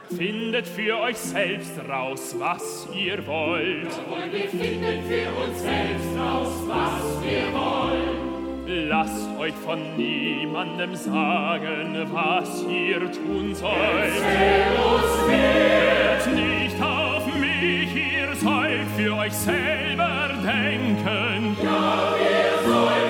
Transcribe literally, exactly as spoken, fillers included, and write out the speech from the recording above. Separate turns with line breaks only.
Findet für euch selbst raus, was ihr wollt.
Jawohl, wir finden für uns selbst raus, was wir wollen.
Lasst euch von niemandem sagen, was ihr tun sollt.
Erzähl uns mehr.
Hört nicht auf mich, ihr sollt für euch selber denken.
Ja, wir sollen